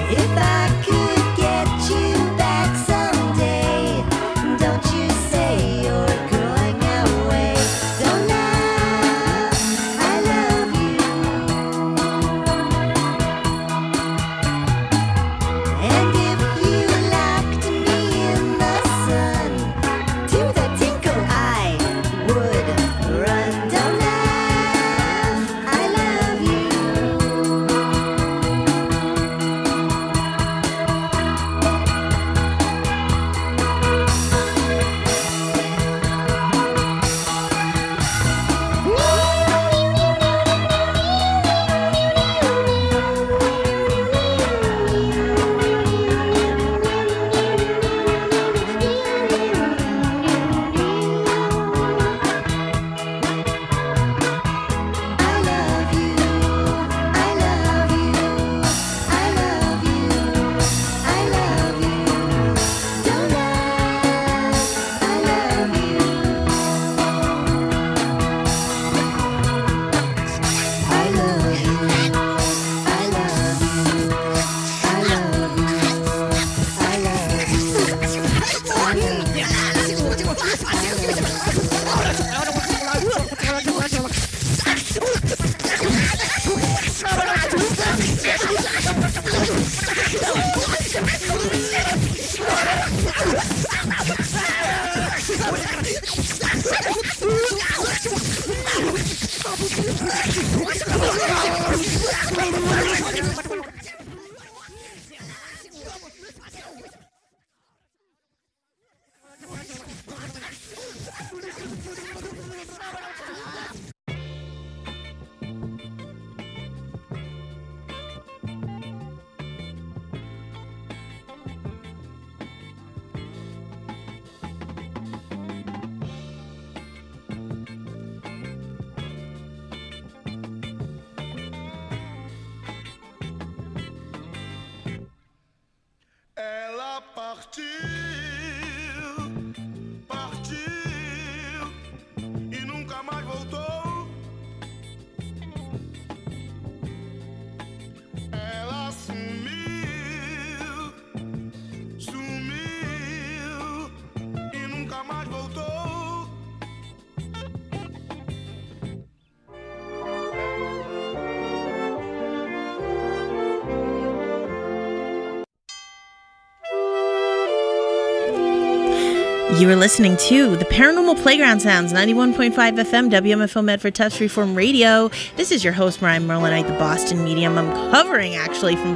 You are listening to the Paranormal Playground Sounds, 91.5 FM, WMFO Medford Touch Reform Radio. This is your host, Mariah Merlinite, the Boston Medium. I'm covering actually from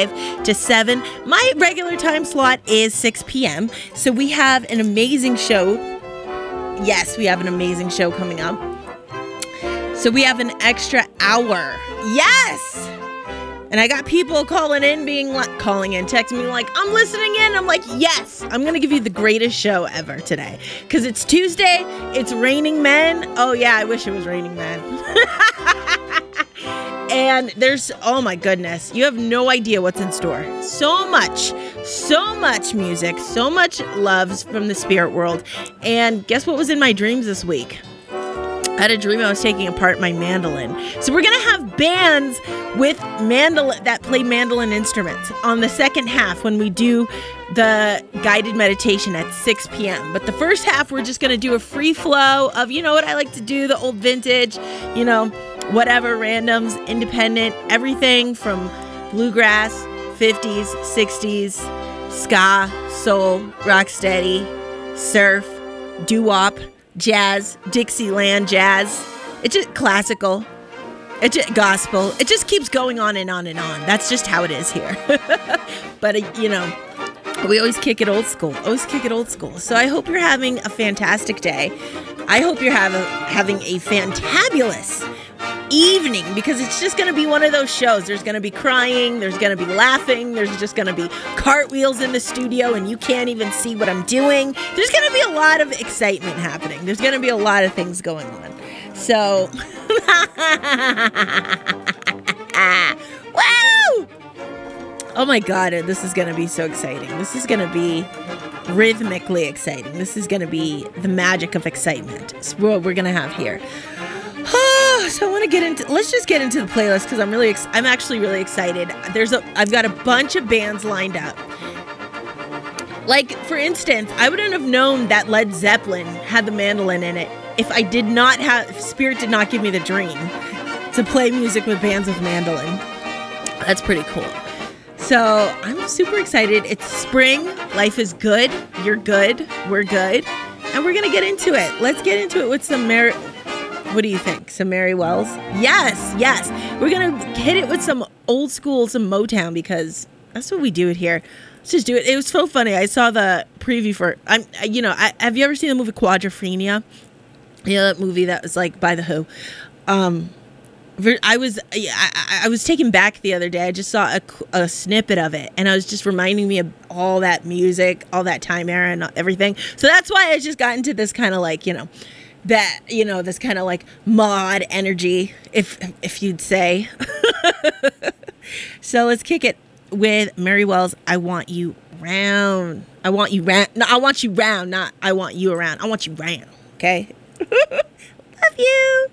5 to 7. My regular time slot is 6 p.m. So we have an amazing show. Yes, we have an amazing show coming up. So we have an extra hour. Yes! And I got people calling in, texting me like, I'm listening in. I'm like, yes, I'm going to give you the greatest show ever today. Because it's Tuesday, it's Raining Men. Oh yeah, I wish it was Raining Men. And there's, oh my goodness, you have no idea what's in store. So much music, so much loves from the spirit world. And guess what was in my dreams this week? I had a dream I was taking apart my mandolin. So we're going to have bands with mandolin that play mandolin instruments on the second half when we do the guided meditation at 6 p.m. But the first half, we're just going to do a free flow of, you know what I like to do, the old vintage, you know, whatever, randoms, independent, everything from bluegrass, 50s, 60s, ska, soul, rocksteady, surf, doo-wop, jazz, Dixieland jazz. It's just classical. It's just gospel. It just keeps going on and on and on. That's just how it is here. But, you know, we always kick it old school. So I hope you're having a fantastic day. I hope you're having a fantabulous evening, because it's just going to be one of those shows. There's going to be crying, there's going to be laughing, there's just going to be cartwheels in the studio and you can't even see what I'm doing. There's going to be a lot of excitement happening. There's going to be a lot of things going on. So, woo! Oh my God, this is going to be so exciting. This is going to be rhythmically exciting. This is going to be the magic of excitement. It's what we're going to have here. So I want to let's just get into the playlist because I'm actually really excited. I've got a bunch of bands lined up. Like, for instance, I wouldn't have known that Led Zeppelin had the mandolin in it if Spirit did not give me the dream to play music with bands with mandolin. That's pretty cool. So I'm super excited. It's spring. Life is good. You're good. We're good. And we're going to get into it. Let's get into it with some what do you think? Some Mary Wells? Yes. We're going to hit it with some old school, some Motown, because that's what we do it here. Let's just do it. It was so funny. I saw the preview for, have you ever seen the movie Quadrophenia? That movie that was like by The Who. I was taken back the other day. I just saw a snippet of it, and I was just reminding me of all that music, all that time era and everything. So that's why I just got into this kind of like, this kind of like mod energy, if you'd say. So let's kick it with Mary Wells, I Want You Round. I want you round. No, I want you round, not I want you around. I want you round, okay? Love you.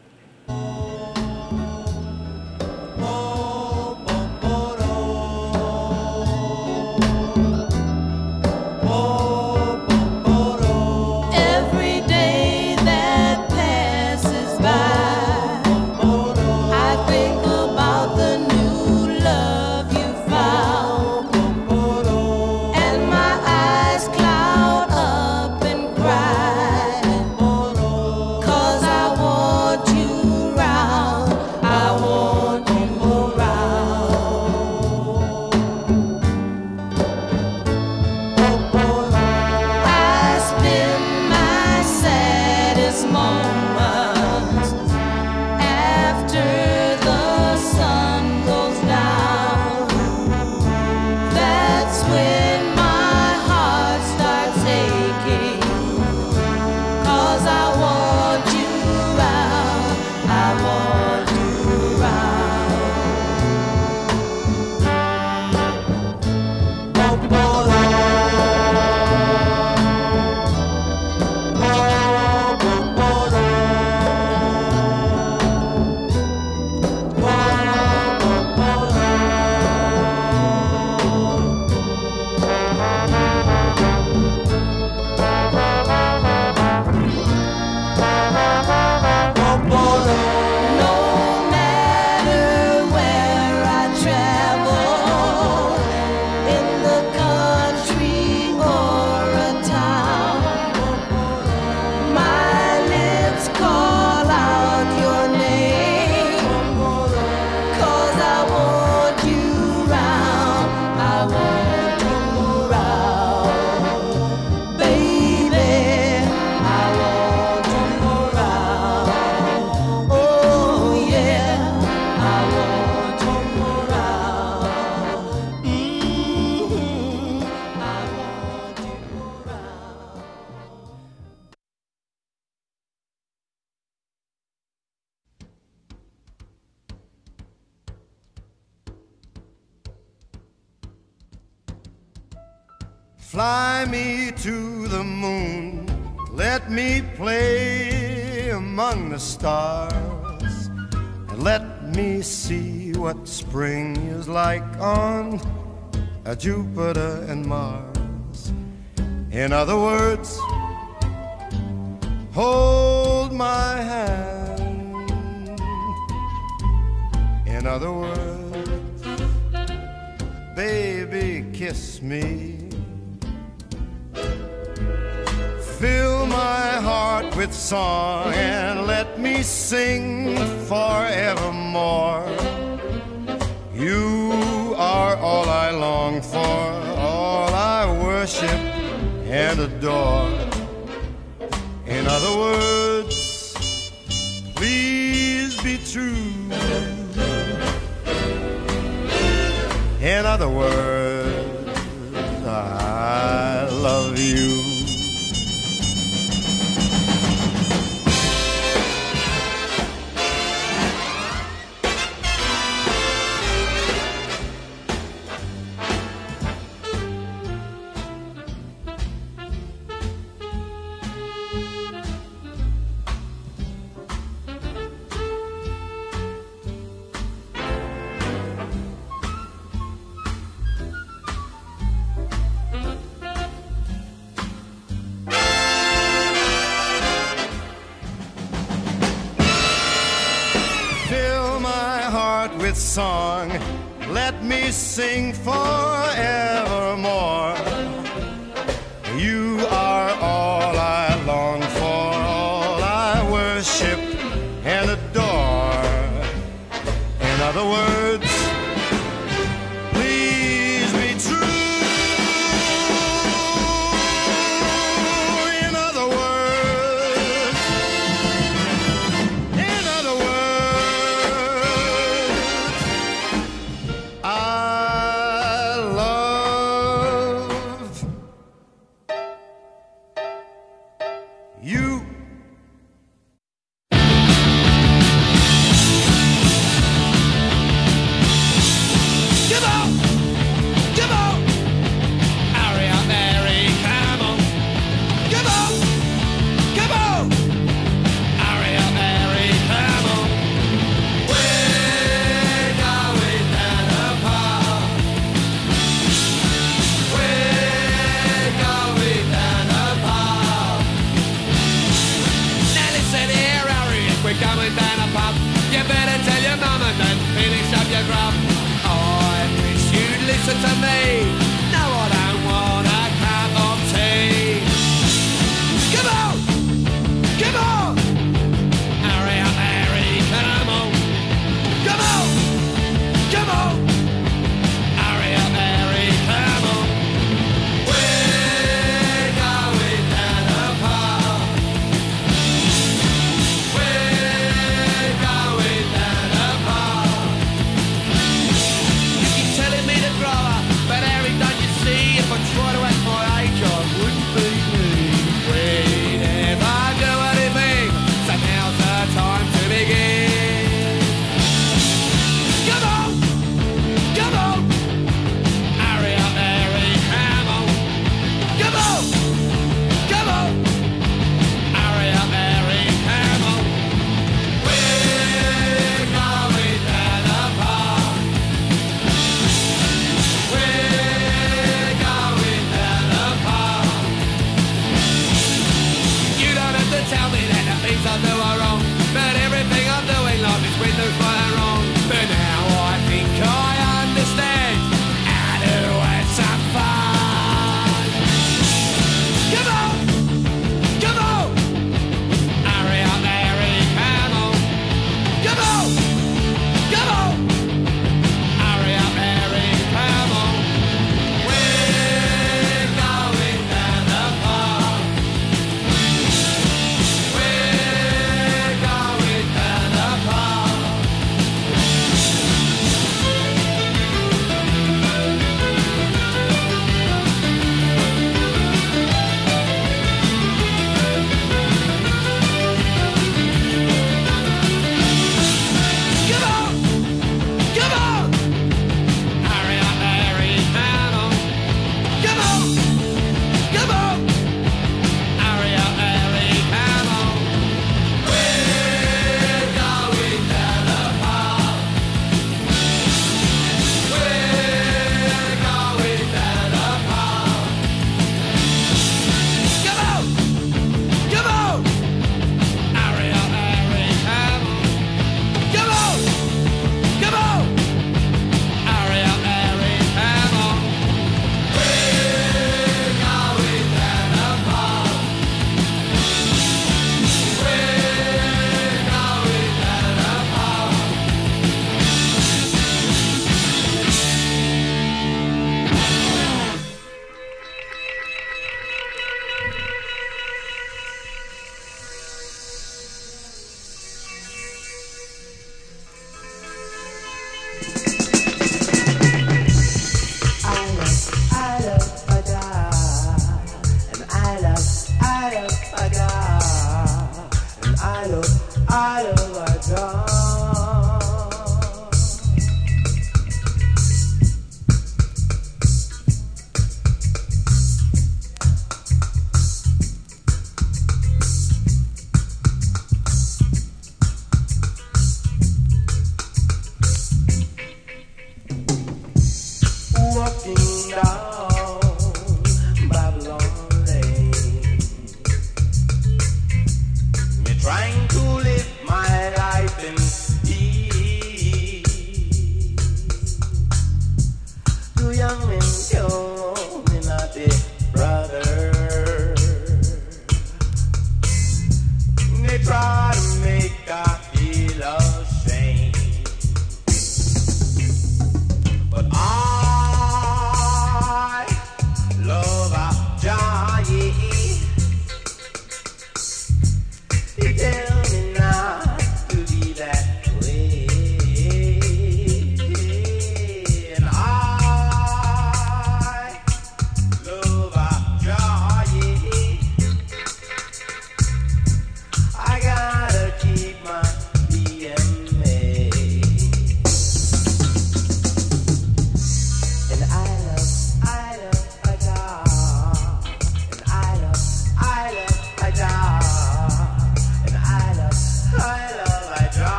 Fly me to the moon, let me play among the stars, and let me see what spring is like on Jupiter and Mars. In other words, hold my hand. In other words, baby, kiss me. Fill my heart with song and let me sing forevermore. You are all I long for, all I worship and adore. In other words, please be true. In other words, I love you. song let me sing forevermore. You are all I long for, all I worship and adore. In other words, please be true. In other words, I love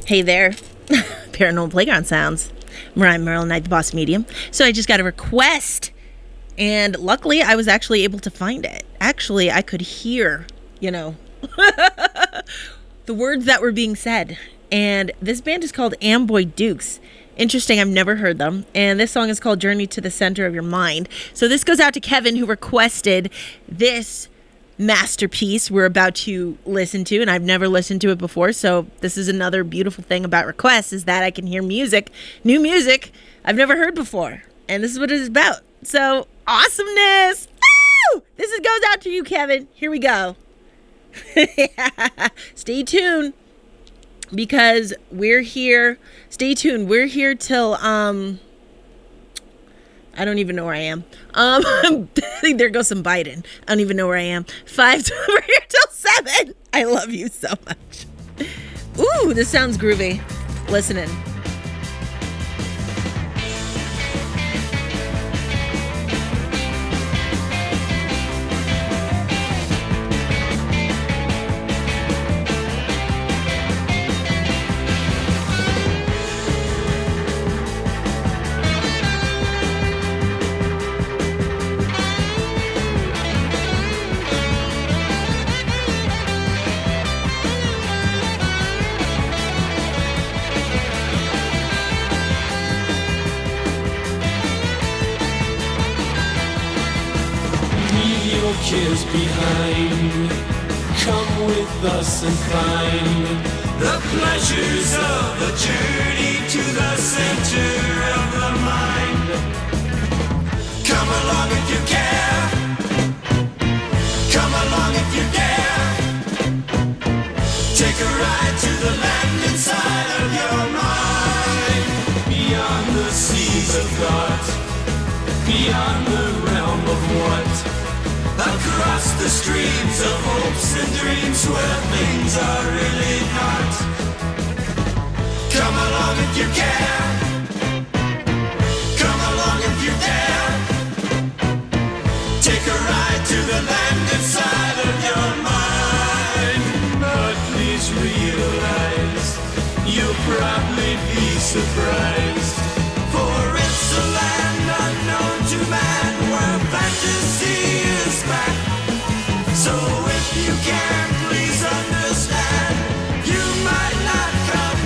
Hey there, Paranormal Playground Sounds. Mariah Merle, Night the Boss Medium. So I just got a request, and luckily I was actually able to find it. Actually, I could hear, the words that were being said. And this band is called Amboy Dukes. Interesting, I've never heard them. And this song is called Journey to the Center of Your Mind. So this goes out to Kevin, who requested this masterpiece we're about to listen to, and I've never listened to it before. So this is another beautiful thing about requests, is that I can hear music, new music I've never heard before. And this is what it is about. So awesomeness. Woo! Goes out to you, Kevin. Here we go. Stay tuned, because we're here. Stay tuned. We're here till I don't even know where I am. There goes some Biden. I don't even know where I am. 5 we're here till 7. I love you so much. Ooh, this sounds groovy. Listening. Cares behind, come with us and find the pleasures of a journey to the center of the mind. Come along if you care, come along if you dare. Take a ride to the land inside of your mind, beyond the seas of thought, beyond the realm of what. Across the streams of hopes and dreams where things are really not. Come along if you care, come along if you dare. Take a ride to the land inside of your mind. But please realize you'll probably be surprised, for it's a land unknown to man, where fantasy is back. So if you can, please understand, you might not come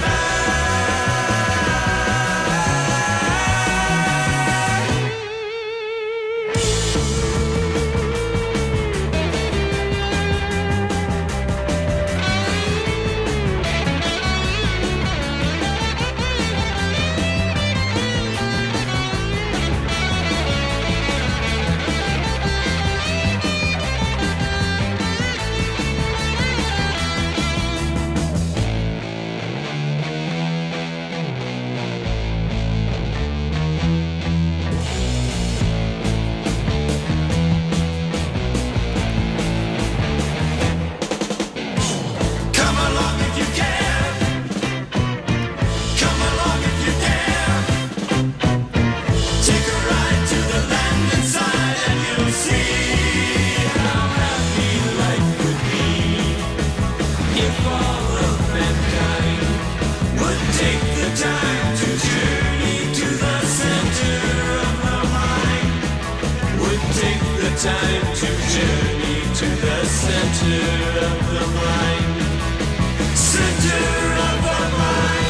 time to journey to the center of the mind. Center of the mind.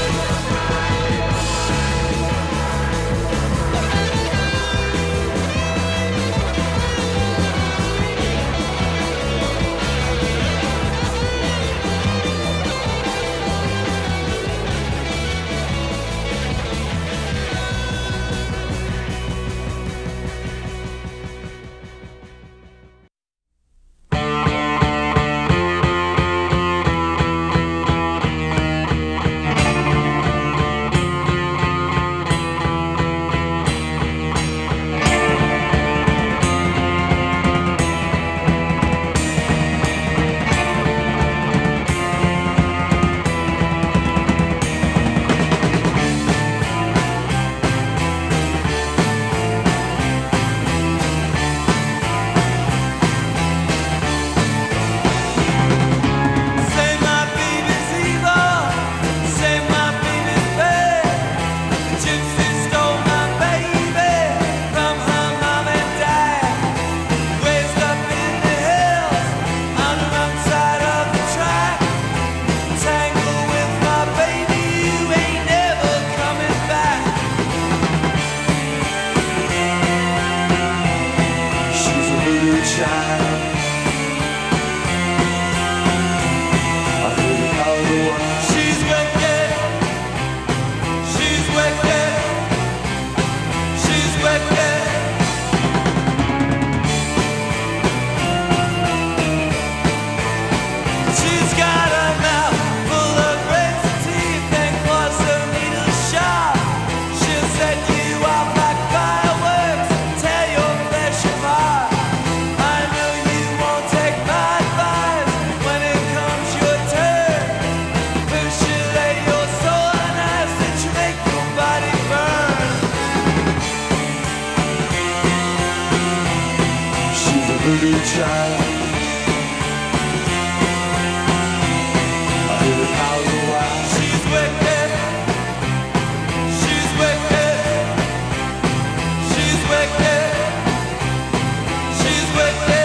child. I hear the cows go wild. She's wicked. She's wicked. She's wicked. She's wicked.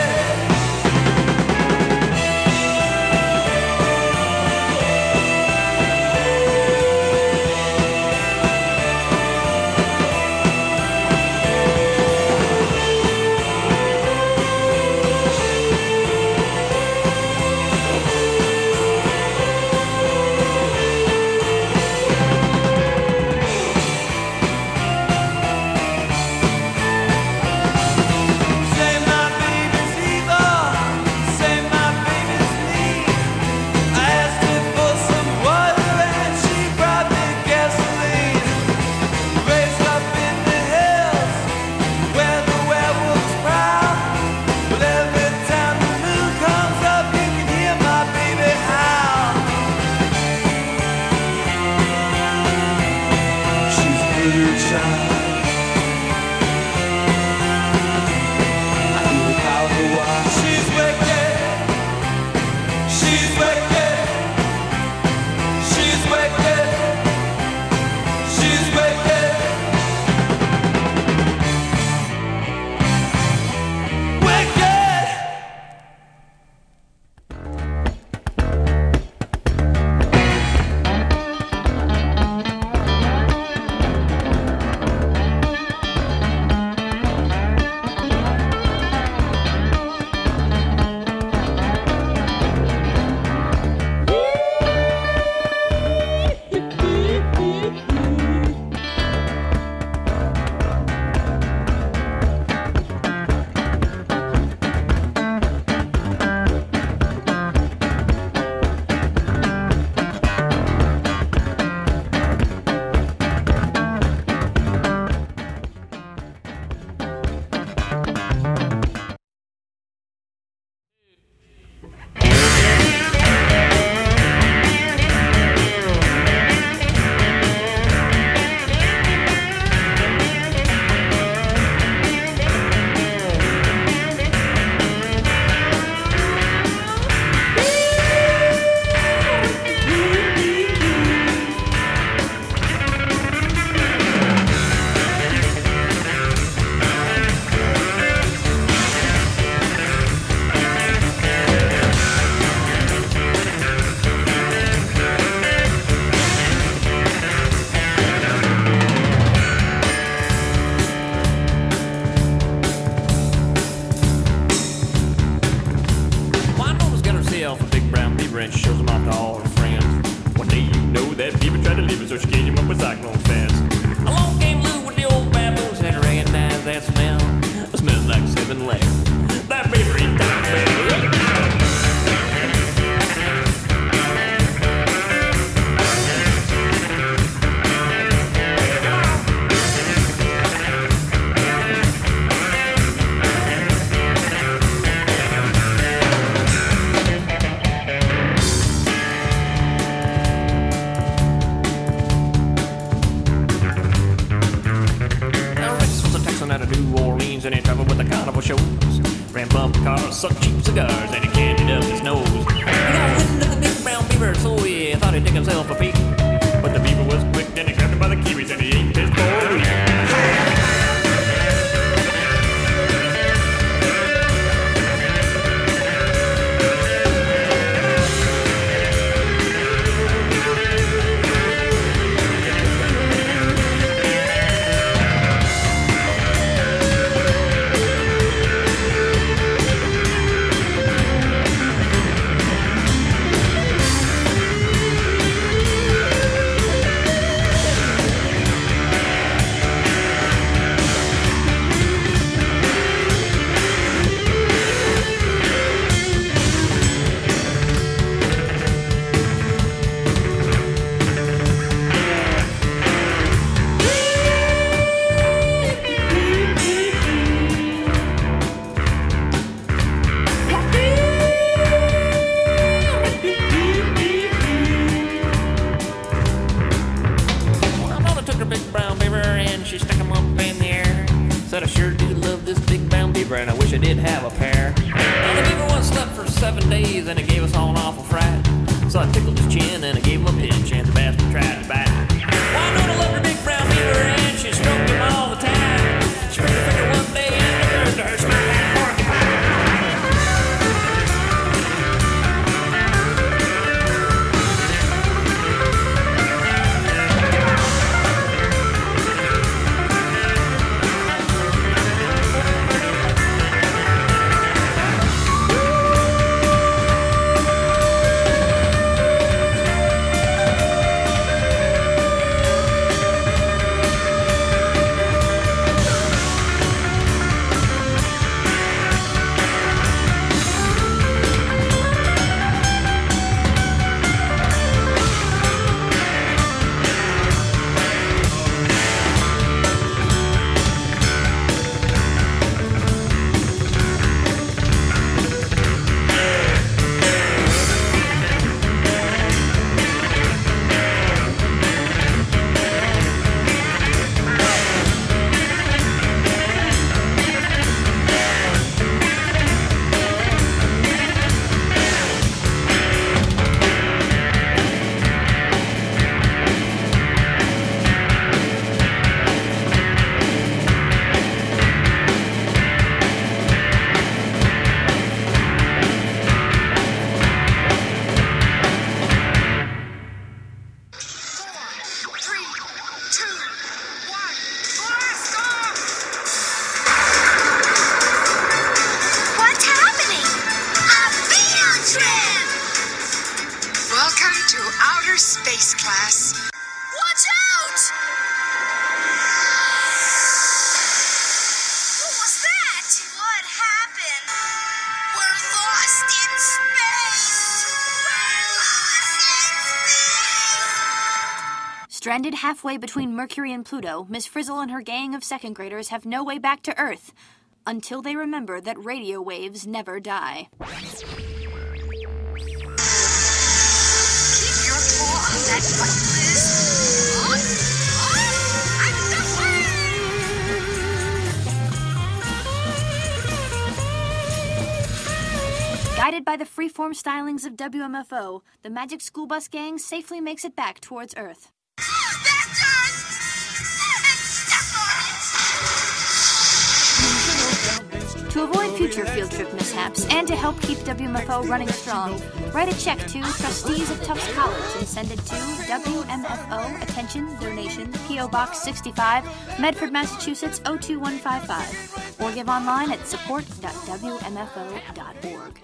So I tickled his chin and I gave him a pinch, and the bastard tried to bite. Well, I know I loved her big brown beaver, and she stroked him all the time. She made her finger one day and it turned to her smile like a porcupine. Stranded halfway between Mercury and Pluto, Miss Frizzle and her gang of second graders have no way back to Earth until they remember that radio waves never die. Keep your paw on that button, Liz. Guided by the freeform stylings of WMFO, the Magic School Bus Gang safely makes it back towards Earth. To avoid future field trip mishaps and to help keep WMFO running strong, write a check to Trustees of Tufts College and send it to WMFO, attention, donation, P.O. Box 65, Medford, Massachusetts 02155, or give online at support.wmfo.org.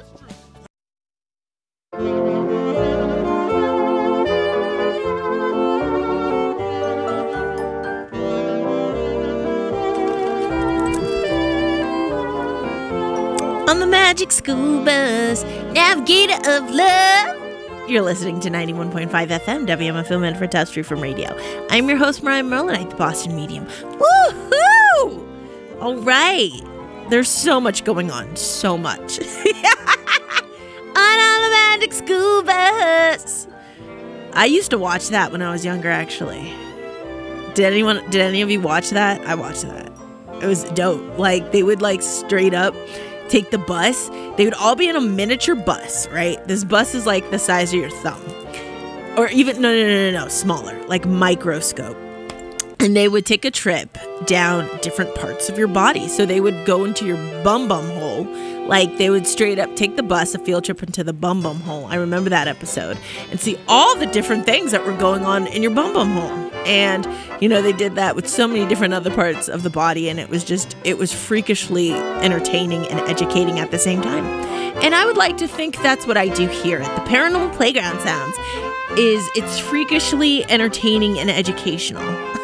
On the Magic School Bus, Navigator of Love. You're listening to 91.5 FM, WMFO Medford Tufts Freeform Radio. I'm your host, Mariah Merlinite, the Boston Medium. Woohoo! All right. There's so much going on. So much. On the Magic School Bus. I used to watch that when I was younger, actually. Did any of you watch that? I watched that. It was dope. Like, they would, like, straight up take the bus. They would all be in a miniature bus, right? This bus is like the size of your thumb. Or even, no, smaller, like microscope. And they would take a trip down different parts of your body. So they would go into your bum hole. Like, they would straight up take the bus, a field trip into the bum hole. I remember that episode. And see all the different things that were going on in your bum hole. And, you know, they did that with so many different other parts of the body. And it was freakishly entertaining and educating at the same time. And I would like to think that's what I do here at the Paranormal Playground Sounds. It's freakishly entertaining and educational.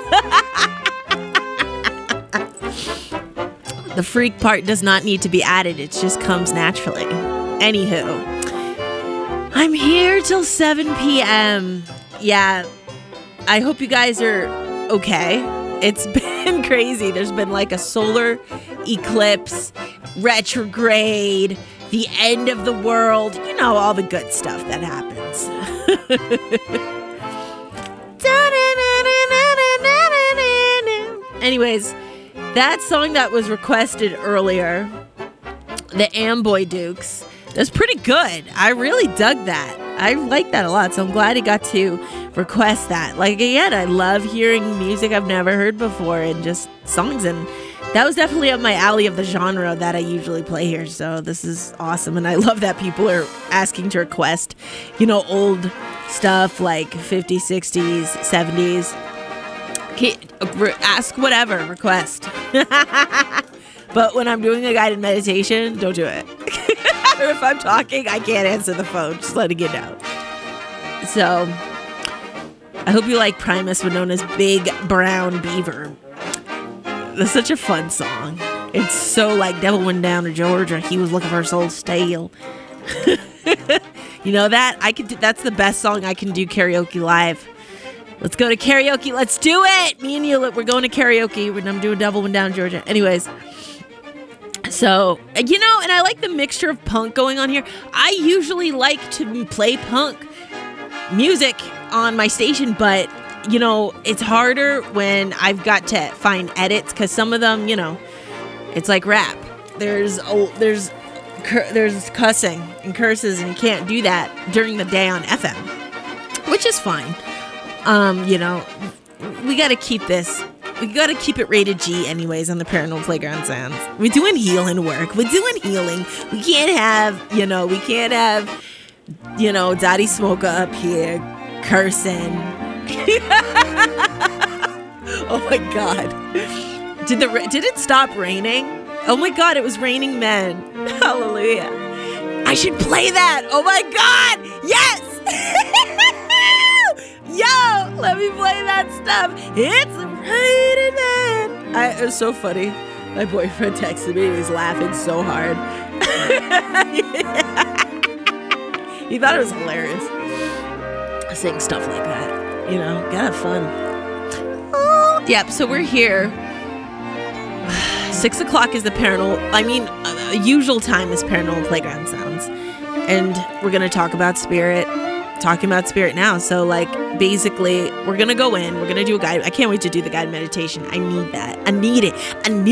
The freak part does not need to be added. It just comes naturally. Anywho, I'm here till 7 p.m. Yeah, I hope you guys are okay. It's been crazy. There's been like a solar eclipse, retrograde, the end of the world. You know, all the good stuff that happens. Anyways, that song that was requested earlier, the Amboy Dukes, that's pretty good. I really dug that. I like that a lot. So I'm glad he got to request that. Like, again, I love hearing music I've never heard before and just songs. And that was definitely up my alley of the genre that I usually play here. So this is awesome. And I love that people are asking to request, old stuff like 50s, 60s, 70s. Ask whatever, request. But when I'm doing a guided meditation, don't do it. Or if I'm talking, I can't answer the phone. Just letting you know. So, I hope you like Primus, known as Big Brown Beaver. That's such a fun song. It's so like Devil Went Down to Georgia. He was looking for his old stale. You know that? That's the best song I can do karaoke live. Let's go to karaoke. Let's do it. Me and you, we're going to karaoke when I'm doing Devil Went Down to Georgia. Anyways. So, and I like the mixture of punk going on here. I usually like to play punk music on my station, but, it's harder when I've got to find edits because some of them, it's like rap. There's cussing and curses, and you can't do that during the day on FM, which is fine. We got to keep this. We got to keep it rated G anyways on the Paranormal Playground Sounds. We're doing healing work. We're doing healing. We can't have, Daddy Smoker up here cursing. Oh my God. Did it stop raining? Oh my God, it was raining men. Hallelujah. I should play that. Oh my God. Yes. Yo, let me play that stuff. It's raining men. It was so funny. My boyfriend texted me. He was laughing so hard. He thought it was hilarious. Saying stuff like that. Gotta have fun. Oh. Yep, so we're here. 6 o'clock is the usual time is Paranormal Playground Sounds. And we're going to talk about spirit. Talking about spirit now. So, basically, we're going to go in. We're going to do a guide. I can't wait to do the guided meditation. I need that. I need it.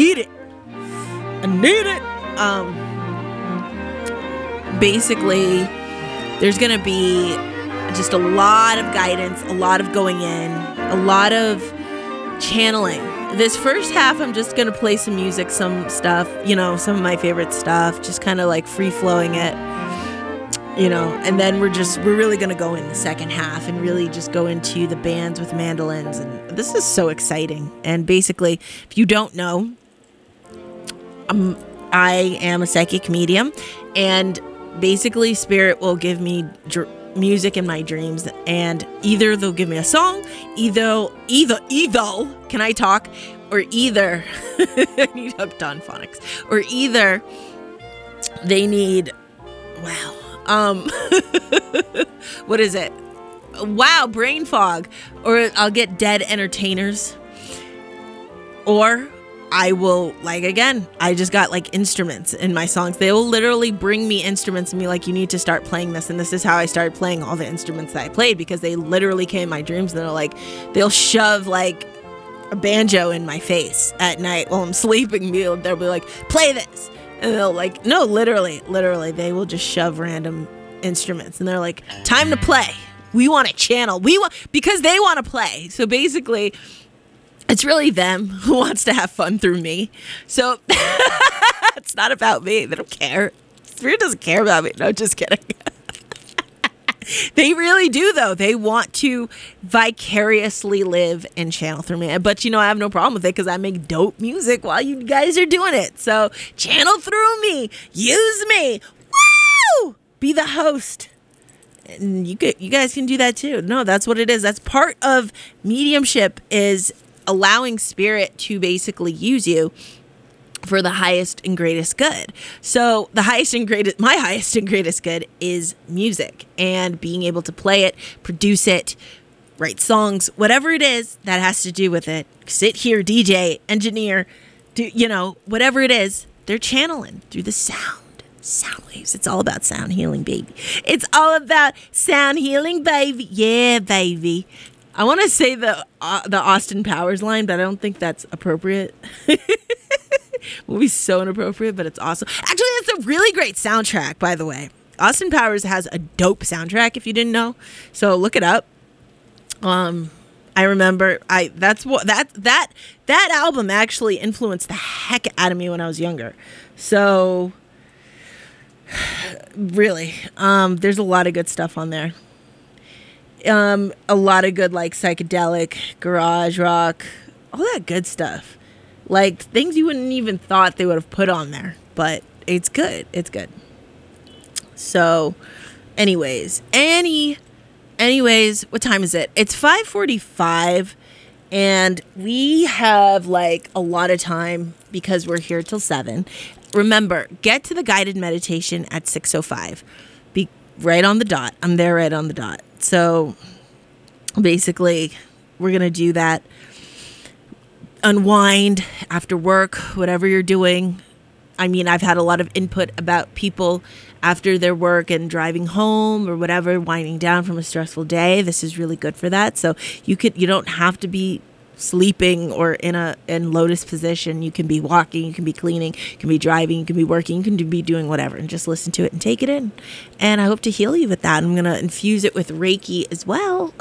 Basically, there's going to be just a lot of guidance, a lot of going in, a lot of channeling. This first half, I'm just going to play some music, some stuff, some of my favorite stuff, just kind of free-flowing it. And then we're really going to go in the second half and really just go into the bands with mandolins. And this is so exciting. And basically, if you don't know, I am a psychic medium, and basically spirit will give me music in my dreams, and either they'll give me a song, either can I talk, or either I need hooked on phonics, or either they need what is it? Wow, brain fog. Or I'll get dead entertainers. Or I will, I just got instruments in my songs. They will literally bring me instruments and be like, you need to start playing this. And this is how I started playing all the instruments that I played, because they literally came in my dreams. And they'll shove a banjo in my face at night while I'm sleeping. They'll be like, play this. And they'll no, literally, they will just shove random instruments. And they're like, time to play. We want to channel. Because they want to play. So basically, it's really them who wants to have fun through me. So it's not about me. They don't care. Spirit doesn't care about me. No, just kidding. They really do, though. They want to vicariously live and channel through me. But, I have no problem with it because I make dope music while you guys are doing it. So channel through me. Use me. Woo! Be the host. And you guys can do that, too. No, that's what it is. That's part of mediumship, is allowing spirit to basically use you for the highest and greatest good. So my highest and greatest good is music, and being able to play it, produce it, write songs, whatever it is that has to do with it. Sit here, DJ, engineer, whatever it is, they're channeling through the sound waves. It's all about sound healing, baby. It's all about sound healing, baby. Yeah, baby. I want to say the Austin Powers line, but I don't think that's appropriate. Movie's so inappropriate, but it's awesome. Actually, it's a really great soundtrack, by the way. Austin Powers has a dope soundtrack if you didn't know. So look it up. I remember that album actually influenced the heck out of me when I was younger. So really, there's a lot of good stuff on there. A lot of good like psychedelic, garage rock, all that good stuff. Like things you wouldn't even thought they would have put on there, but it's good. It's good. So, anyways, what time is it? It's 5:45, and we have like a lot of time because we're here till 7. Remember, get to the guided meditation at 6:05. Be right on the dot. I'm there right on the dot. So basically, we're going to do that. Unwind after work, whatever you're doing. I mean, I've had a lot of input about people after their work and driving home or whatever, winding down from a stressful day. This is really good for that. So you don't have to be sleeping or in lotus position. You can be walking, you can be cleaning, you can be driving, you can be working, you can be doing whatever, and just listen to it and take it in. And I hope to heal you with that. I'm going to infuse it with Reiki as well.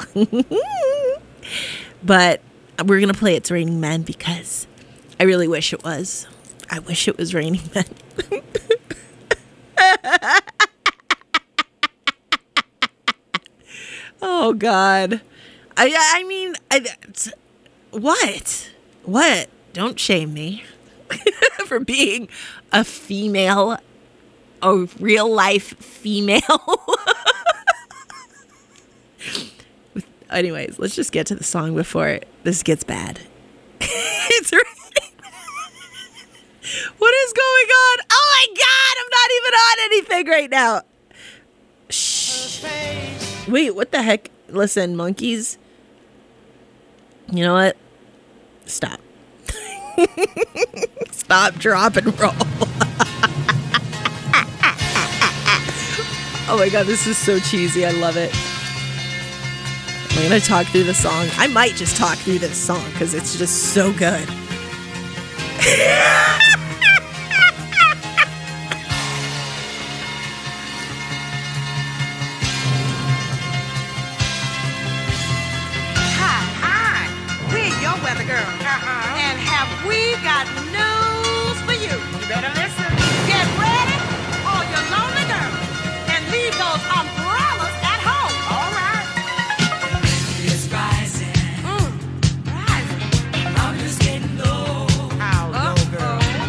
But we're going to play It's Raining Men because I really wish it was. I wish it was Raining Men. Oh, God. I mean, what? Don't shame me for being a female, a real life female. Anyways, let's just get to the song before this gets bad. It's raining. What is going on? Oh my God, I'm not even on anything right now. Shh. Wait, what the heck? Listen, monkeys. You know what? Stop. Stop, drop, and roll. Oh my God, this is so cheesy. I love it. I'm going to talk through the song. I might just talk through this song because it's just so good. Hi, we're your weather girl. And have we got news for you? You better listen. Get ready, all your lonely girls, and leave those umbrellas at home. All right. It's rising. Rising. I'm just getting low. How low, girl?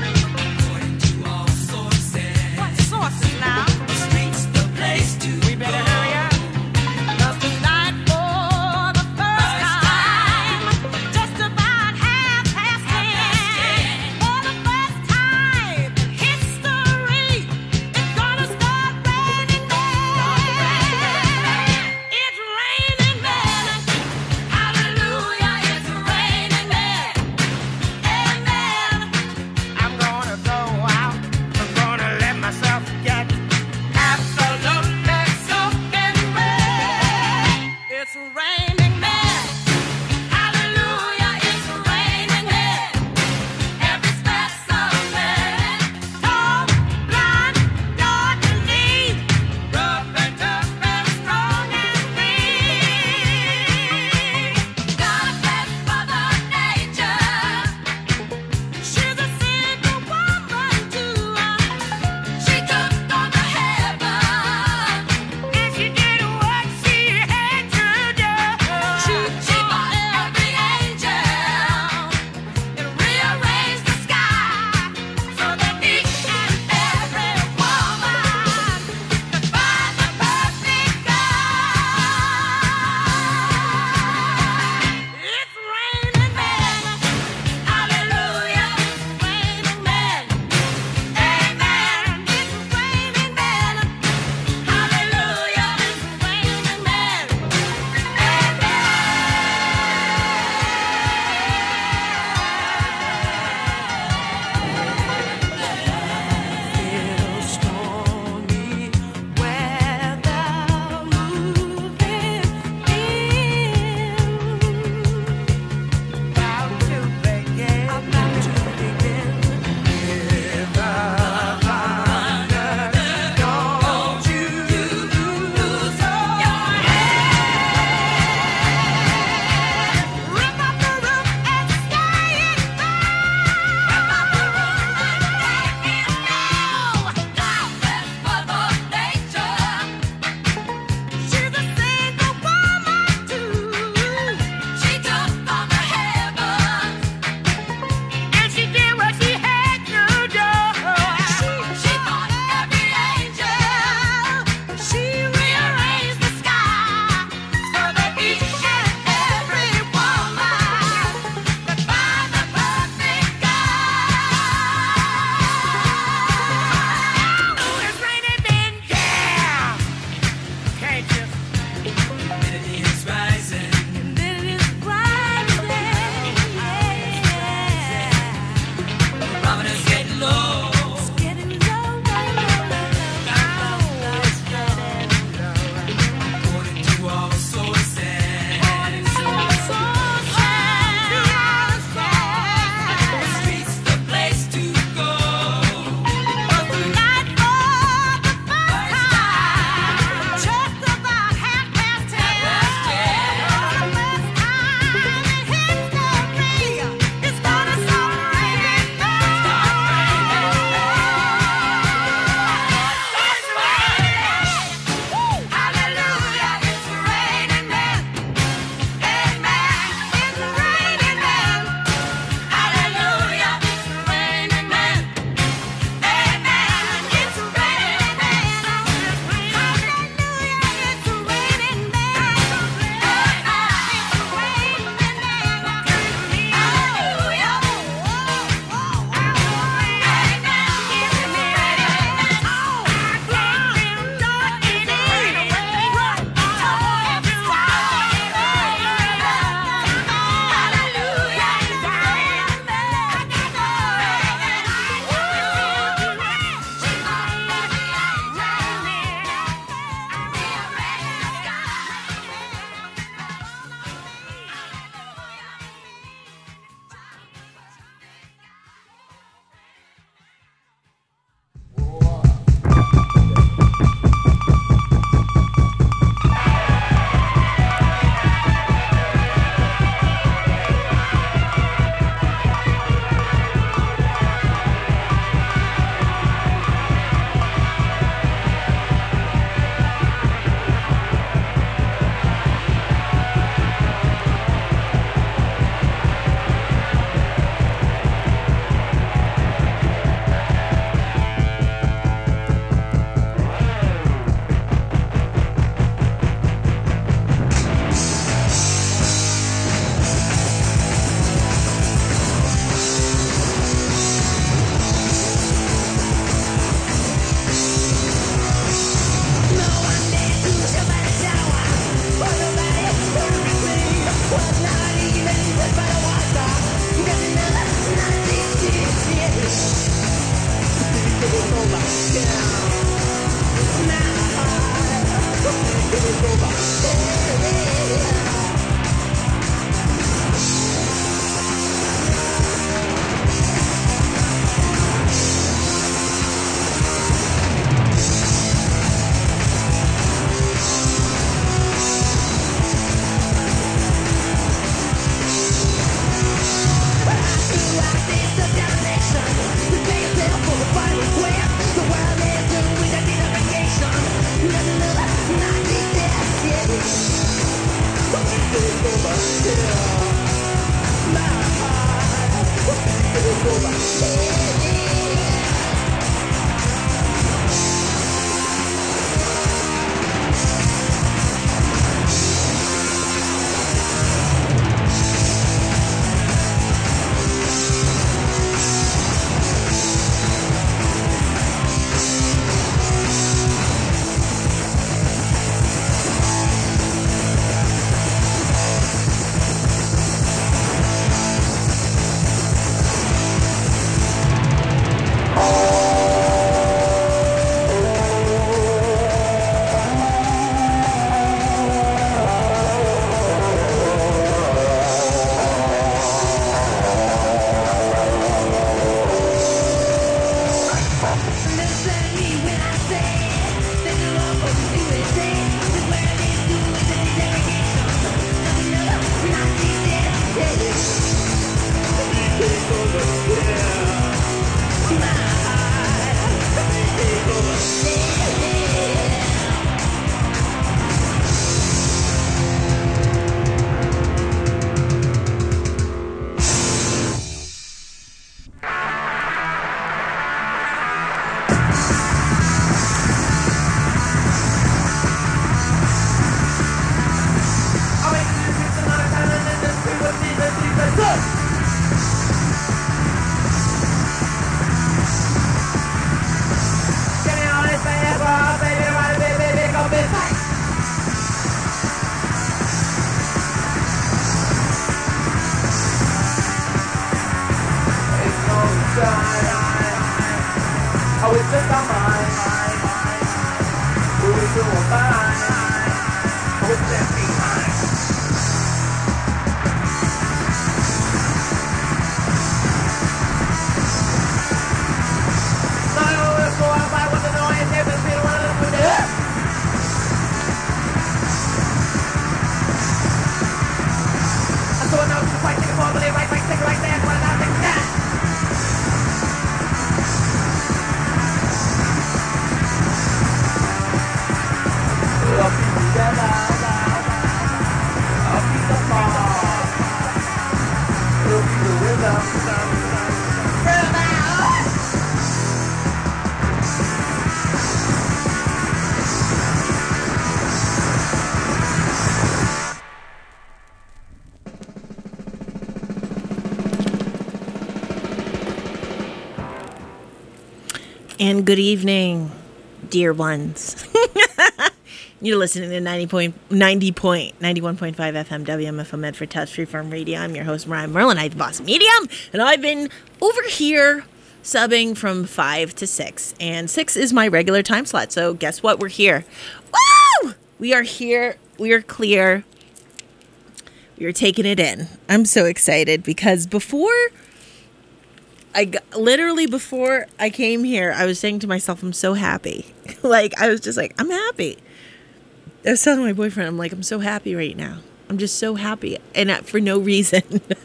And good evening, dear ones. You're listening to 91.5 FM WMFO Medford Touch Freeform Radio. I'm your host, Mariah Merlin. I'm the boss medium, and I've been over here subbing from 5 to 6. And 6 is my regular time slot, so guess what? We're here. Woo! We are here. We are clear. We are taking it in. I'm so excited because before I came here, I was saying to myself, I'm so happy. I was just like, I'm happy. I was telling my boyfriend, I'm like, I'm so happy right now. I'm just so happy. And for no reason.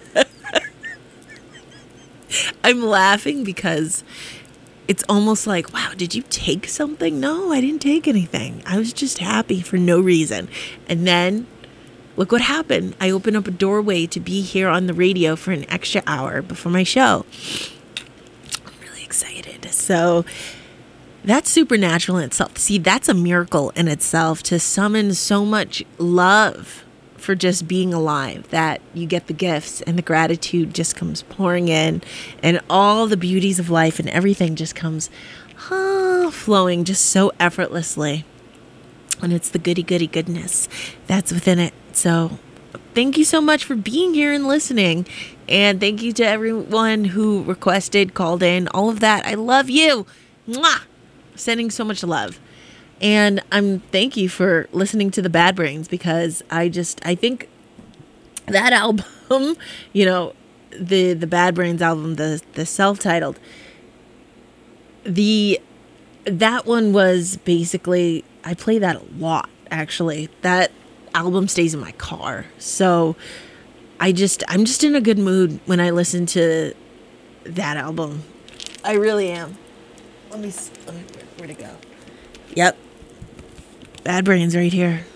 I'm laughing because it's almost like, wow, did you take something? No, I didn't take anything. I was just happy for no reason. And then look what happened. I opened up a doorway to be here on the radio for an extra hour before my show. Excited. So that's supernatural in itself. See, that's a miracle in itself to summon so much love for just being alive that you get the gifts and the gratitude just comes pouring in and all the beauties of life and everything just comes flowing just so effortlessly. And it's the goody goodness that's within it. So thank you so much for being here and listening. And thank you to everyone who requested, called in, all of that. I love you. Mwah! Sending so much love. And thank you for listening to the Bad Brains because I think that album, the Bad Brains album, the self-titled, that one was basically, I play that a lot, actually. That album stays in my car. So I'm just in a good mood when I listen to that album. I really am. Let me where'd it go? Yep. Bad Brains right here.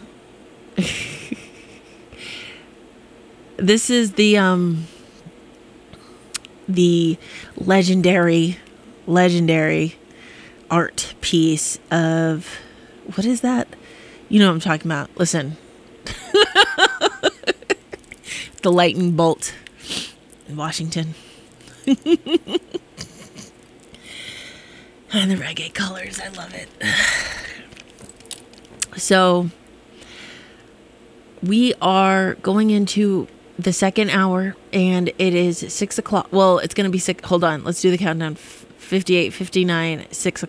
This is the legendary art piece of, what is that? You know what I'm talking about. Listen. The lightning bolt in Washington. And the reggae colors. I love it. So we are going into the second hour and it is 6 o'clock. Well, it's going to be 6. Hold on. Let's do the countdown. 58, 59, 6